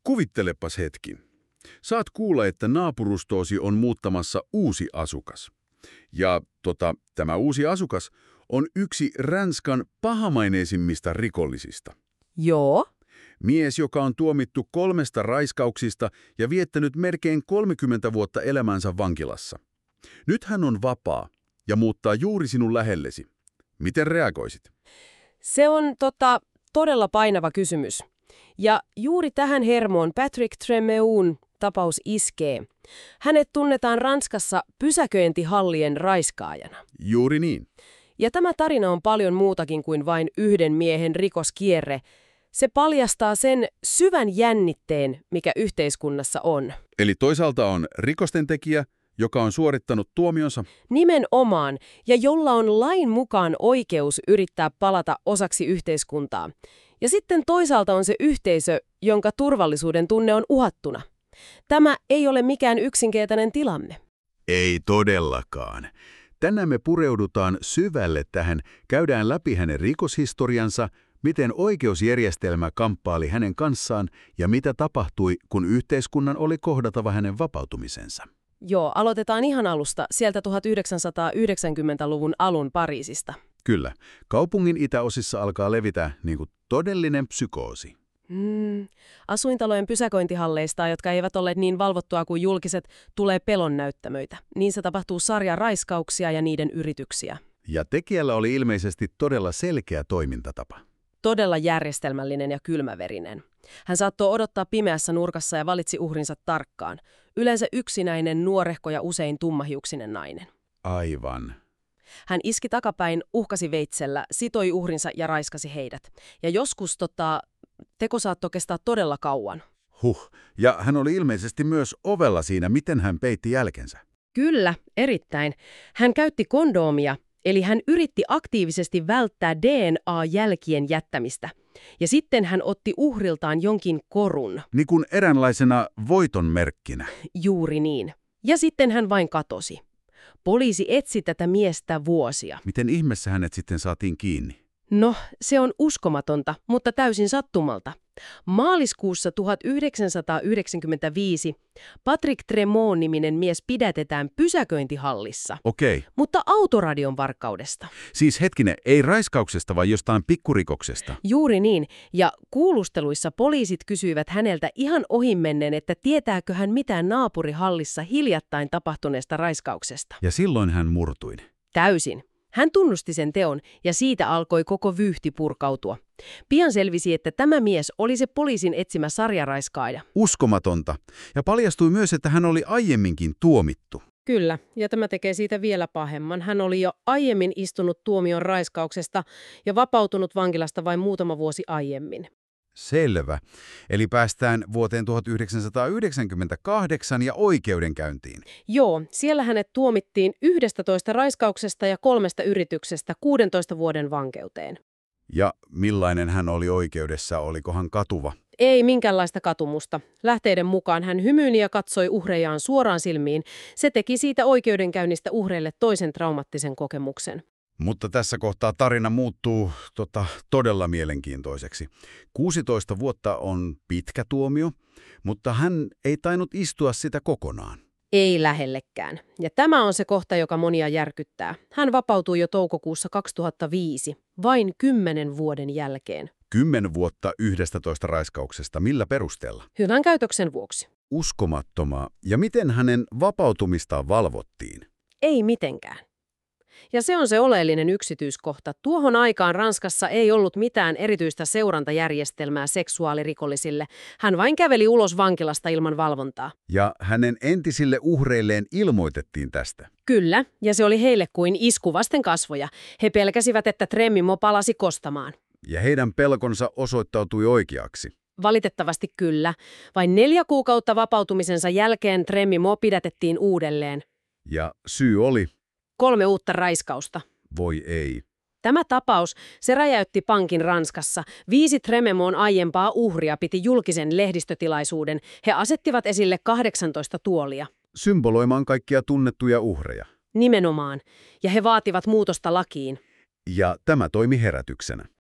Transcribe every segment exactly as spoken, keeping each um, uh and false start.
Kuvittelepas hetki. Saat kuulla, että naapurustoosi on muuttamassa uusi asukas. Ja tota, tämä uusi asukas on yksi Ranskan pahamaineisimmista rikollisista. Joo. Mies, joka on tuomittu kolmesta raiskauksista ja viettänyt melkein kolmekymmentä vuotta elämänsä vankilassa. Nyt hän on vapaa ja muuttaa juuri sinun lähellesi. Miten reagoisit? Se on tota, todella painava kysymys. Ja juuri tähän hermoon Patrick Tremeun tapaus iskee. Hänet tunnetaan Ranskassa pysäköintihallien raiskaajana. Juuri niin. Ja tämä tarina on paljon muutakin kuin vain yhden miehen rikoskierre. Se paljastaa sen syvän jännitteen, mikä yhteiskunnassa on. Eli toisaalta on rikostentekijä, joka on suorittanut tuomionsa. Nimenomaan, ja jolla on lain mukaan oikeus yrittää palata osaksi yhteiskuntaa. Ja sitten toisaalta on se yhteisö, jonka turvallisuuden tunne on uhattuna. Tämä ei ole mikään yksinkertainen tilanne. Ei todellakaan. Tänään me pureudutaan syvälle tähän, käydään läpi hänen rikoshistoriansa, miten oikeusjärjestelmä kamppaili hänen kanssaan ja mitä tapahtui, kun yhteiskunnan oli kohdatava hänen vapautumisensa. Joo, aloitetaan ihan alusta, sieltä tuhatyhdeksänsataayhdeksänkymmentäluvun alun Pariisista. Kyllä, kaupungin itäosissa alkaa levitä niin kuin todellinen psykoosi. Mm. Asuintalojen pysäköintihalleista, jotka eivät ole niin valvottua kuin julkiset, tulee pelonnäyttämöitä. Niissä tapahtuu sarja raiskauksia ja niiden yrityksiä. Ja tekijällä oli ilmeisesti todella selkeä toimintatapa. Todella järjestelmällinen ja kylmäverinen. Hän saattoi odottaa pimeässä nurkassa ja valitsi uhrinsa tarkkaan. Yleensä yksinäinen, nuorehko ja usein tummahiuksinen nainen. Aivan. Hän iski takapäin, uhkasi veitsellä, sitoi uhrinsa ja raiskasi heidät. Ja joskus tota, teko saattoi kestää todella kauan. Huh, ja hän oli ilmeisesti myös ovella siinä, miten hän peitti jälkensä. Kyllä, erittäin. Hän käytti kondoomia, eli hän yritti aktiivisesti välttää D N A-jälkien jättämistä. Ja sitten hän otti uhriltaan jonkin korun. Niin kuin eräänlaisena voiton merkkinä. Juuri niin. Ja sitten hän vain katosi. Poliisi etsi tätä miestä vuosia. Miten ihmeessä hänet sitten saatiin kiinni? No, se on uskomatonta, mutta täysin sattumalta. Maaliskuussa tuhatyhdeksänsataayhdeksänkymmentäviisi Patrick Tremeau-niminen mies pidätetään pysäköintihallissa. Okei. Mutta autoradion varkaudesta. Siis hetkinen, ei raiskauksesta vai jostain pikkurikoksesta? Juuri niin, ja kuulusteluissa poliisit kysyivät häneltä ihan ohimennen, että tietääkö hän mitään naapurihallissa hiljattain tapahtuneesta raiskauksesta. Ja silloin hän murtui. Täysin. Hän tunnusti sen teon, ja siitä alkoi koko vyyhti purkautua. Pian selvisi, että tämä mies oli se poliisin etsimä sarjaraiskaaja. Uskomatonta. Ja paljastui myös, että hän oli aiemminkin tuomittu. Kyllä, ja tämä tekee siitä vielä pahemman. Hän oli jo aiemmin istunut tuomion raiskauksesta ja vapautunut vankilasta vain muutama vuosi aiemmin. Selvä. Eli päästään vuoteen tuhatyhdeksänsataayhdeksänkymmentäkahdeksan ja oikeudenkäyntiin. Joo, siellä hänet tuomittiin yhdestätoista raiskauksesta ja kolmesta yrityksestä kuudentoista vuoden vankeuteen. Ja millainen hän oli oikeudessa? Oliko hän katuva? Ei minkäänlaista katumusta. Lähteiden mukaan hän hymyili ja katsoi uhrejaan suoraan silmiin. Se teki siitä oikeudenkäynnistä uhreille toisen traumaattisen kokemuksen. Mutta tässä kohtaa tarina muuttuu tota, todella mielenkiintoiseksi. kuusitoista vuotta on pitkä tuomio, mutta hän ei tainnut istua sitä kokonaan. Ei lähellekään. Ja tämä on se kohta, joka monia järkyttää. Hän vapautui jo toukokuussa kaksituhattaviisi, vain kymmenen vuoden jälkeen. Kymmen vuotta yhdestätoista raiskauksesta. Millä perusteella? Hyvän käytöksen vuoksi. Uskomattomaa. Ja miten hänen vapautumistaan valvottiin? Ei mitenkään. Ja se on se oleellinen yksityiskohta. Tuohon aikaan Ranskassa ei ollut mitään erityistä seurantajärjestelmää seksuaalirikollisille. Hän vain käveli ulos vankilasta ilman valvontaa. Ja hänen entisille uhreilleen ilmoitettiin tästä. Kyllä, ja se oli heille kuin isku vasten kasvoja. He pelkäsivät, että Tremimo palasi kostamaan. Ja heidän pelkonsa osoittautui oikeaksi. Valitettavasti kyllä. Vain neljä kuukautta vapautumisensa jälkeen Tremimo pidätettiin uudelleen. Ja syy oli? Kolme uutta raiskausta. Voi ei. Tämä tapaus, se räjäytti pankin Ranskassa. Viisi Trememon aiempaa uhria piti julkisen lehdistötilaisuuden. He asettivat esille kahdeksantoista tuolia. Symboloimaan kaikkia tunnettuja uhreja. Nimenomaan. Ja he vaativat muutosta lakiin. Ja tämä toimi herätyksenä.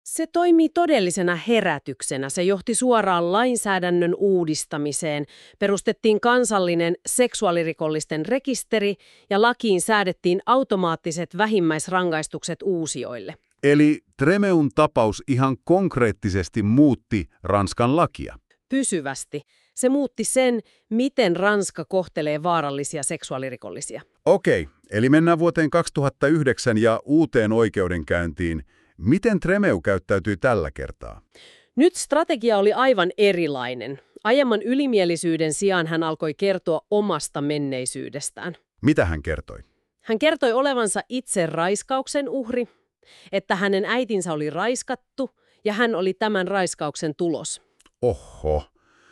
Se toimii todellisena herätyksenä. Se johti suoraan lainsäädännön uudistamiseen. Perustettiin kansallinen seksuaalirikollisten rekisteri ja lakiin säädettiin automaattiset vähimmäisrangaistukset uusijoille. Eli Tremeun tapaus ihan konkreettisesti muutti Ranskan lakia. Pysyvästi. Se muutti sen, miten Ranska kohtelee vaarallisia seksuaalirikollisia. Okei, eli mennään vuoteen kaksituhattayhdeksän ja uuteen oikeudenkäyntiin. Miten Tremeu käyttäytyi tällä kertaa? Nyt strategia oli aivan erilainen. Aiemman ylimielisyyden sijaan hän alkoi kertoa omasta menneisyydestään. Mitä hän kertoi? Hän kertoi olevansa itse raiskauksen uhri, että hänen äitinsä oli raiskattu ja hän oli tämän raiskauksen tulos. Oho,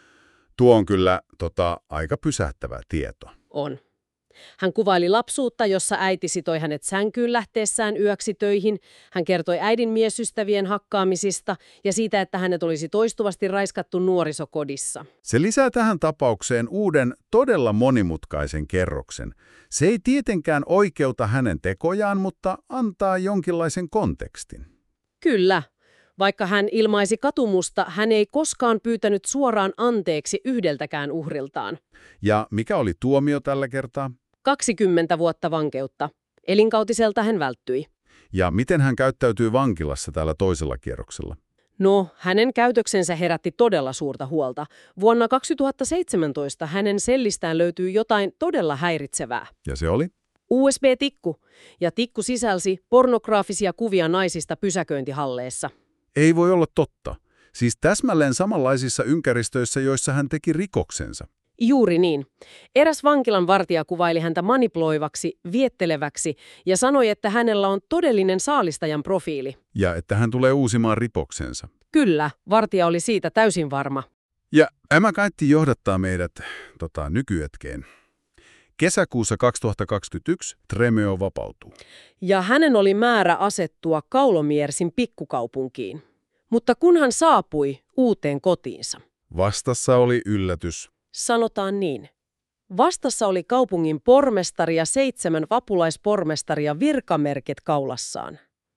tuo on kyllä tota, aika pysähtävä tieto. On. Hän kuvaili lapsuutta, jossa äiti sitoi hänet sänkyyn lähteessään yöksi töihin. Hän kertoi äidin miesystävien hakkaamisista ja siitä, että hänet olisi toistuvasti raiskattu nuorisokodissa. Se lisää tähän tapaukseen uuden, todella monimutkaisen kerroksen. Se ei tietenkään oikeuta hänen tekojaan, mutta antaa jonkinlaisen kontekstin. Kyllä. Vaikka hän ilmaisi katumusta, hän ei koskaan pyytänyt suoraan anteeksi yhdeltäkään uhriltaan. Ja mikä oli tuomio tällä kertaa? kaksikymmentä vuotta vankeutta. Elinkautiselta hän välttyi. Ja miten hän käyttäytyy vankilassa tällä toisella kierroksella? No, hänen käytöksensä herätti todella suurta huolta. Vuonna kaksituhattaseitsemäntoista hänen sellistään löytyi jotain todella häiritsevää. Ja se oli? U S B-tikku. Ja tikku sisälsi pornograafisia kuvia naisista pysäköintihalleessa. Ei voi olla totta. Siis täsmälleen samanlaisissa ympäristöissä, joissa hän teki rikoksensa. Juuri niin. Eräs vankilan vartija kuvaili häntä manipuloivaksi, vietteleväksi ja sanoi, että hänellä on todellinen saalistajan profiili. Ja että hän tulee uusimaan rikoksensa. Kyllä, vartija oli siitä täysin varma. Ja tämä kaikki johdattaa meidät tota, nykyhetkeen. Kesäkuussa kaksituhattakaksikymmentäyksi Tremeu vapautuu. Ja hänen oli määrä asettua Kaulomiersin pikkukaupunkiin. Mutta kun hän saapui uuteen kotiinsa. Vastassa oli yllätys. Sanotaan niin. Vastassa oli kaupungin pormestari ja seitsemän vapulaispormestaria virkamerkit kaulassaan.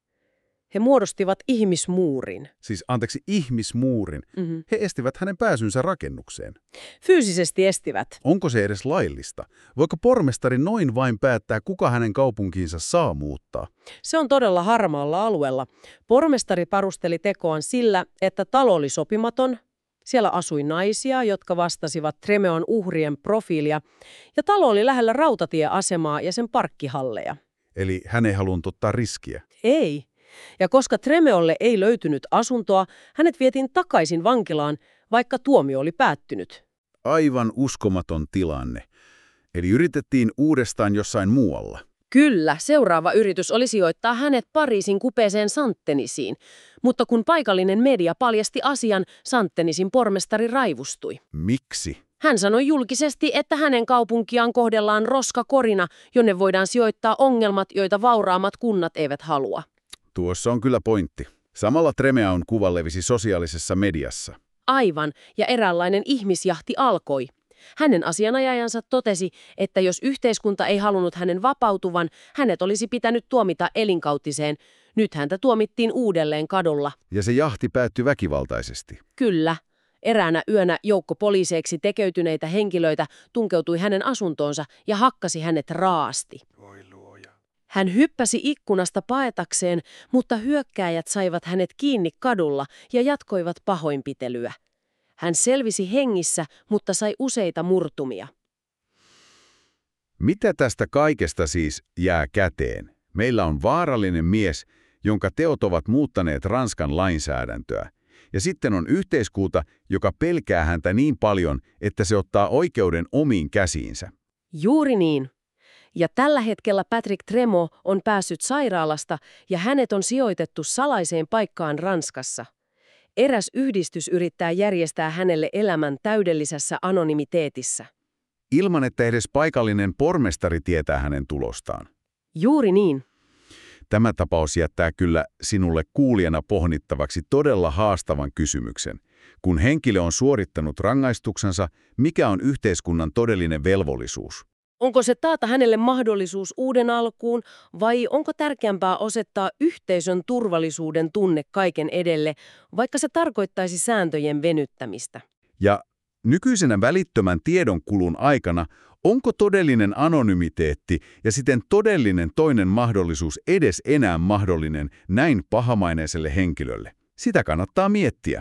He muodostivat ihmismuurin. Siis anteeksi, ihmismuurin. Mm-hmm. He estivät hänen pääsynsä rakennukseen. Fyysisesti estivät. Onko se edes laillista? Voiko pormestari noin vain päättää, kuka hänen kaupunkiinsa saa muuttaa? Se on todella harmaalla alueella. Pormestari perusteli tekoaan sillä, että talo oli sopimaton. Siellä asui naisia, jotka vastasivat Tremeon uhrien profiilia, ja talo oli lähellä rautatieasemaa ja sen parkkihalleja. Eli hän ei halunnut ottaa riskiä? Ei. Ja koska Tremeolle ei löytynyt asuntoa, hänet vietiin takaisin vankilaan, vaikka tuomio oli päättynyt. Aivan uskomaton tilanne. Eli yritettiin uudestaan jossain muualla. Kyllä, seuraava yritys oli sijoittaa hänet Pariisin kupeeseen Saint-Denis'iin, mutta kun paikallinen media paljasti asian, Saint-Denis'in pormestari raivustui. Miksi? Hän sanoi julkisesti, että hänen kaupunkiaan kohdellaan roskakorina, jonne voidaan sijoittaa ongelmat, joita vauraammat kunnat eivät halua. Tuossa on kyllä pointti. Samalla Tremeun kuva levisi sosiaalisessa mediassa. Aivan, ja eräänlainen ihmisjahti alkoi. Hänen asianajajansa totesi, että jos yhteiskunta ei halunnut hänen vapautuvan, hänet olisi pitänyt tuomita elinkautiseen. Nyt häntä tuomittiin uudelleen kadulla. Ja se jahti päättyi väkivaltaisesti. Kyllä. Eräänä yönä joukko poliiseiksi tekeytyneitä henkilöitä tunkeutui hänen asuntoonsa ja hakkasi hänet raasti. Voi luoja. Hän hyppäsi ikkunasta paetakseen, mutta hyökkääjät saivat hänet kiinni kadulla ja jatkoivat pahoinpitelyä. Hän selvisi hengissä, mutta sai useita murtumia. Mitä tästä kaikesta siis jää käteen? Meillä on vaarallinen mies, jonka teot ovat muuttaneet Ranskan lainsäädäntöä. Ja sitten on yhteiskunta, joka pelkää häntä niin paljon, että se ottaa oikeuden omiin käsiinsä. Juuri niin. Ja tällä hetkellä Patrick Tremeu on päässyt sairaalasta ja hänet on sijoitettu salaiseen paikkaan Ranskassa. Eräs yhdistys yrittää järjestää hänelle elämän täydellisessä anonymiteetissä. Ilman, että edes paikallinen pormestari tietää hänen tulostaan. Juuri niin. Tämä tapaus jättää kyllä sinulle kuulijana pohdittavaksi todella haastavan kysymyksen. Kun henkilö on suorittanut rangaistuksensa, mikä on yhteiskunnan todellinen velvollisuus? Onko se taata hänelle mahdollisuus uuden alkuun, vai onko tärkeämpää osoittaa yhteisön turvallisuuden tunne kaiken edelle, vaikka se tarkoittaisi sääntöjen venyttämistä? Ja nykyisenä välittömän tiedonkulun aikana, onko todellinen anonymiteetti ja siten todellinen toinen mahdollisuus edes enää mahdollinen näin pahamaineiselle henkilölle? Sitä kannattaa miettiä.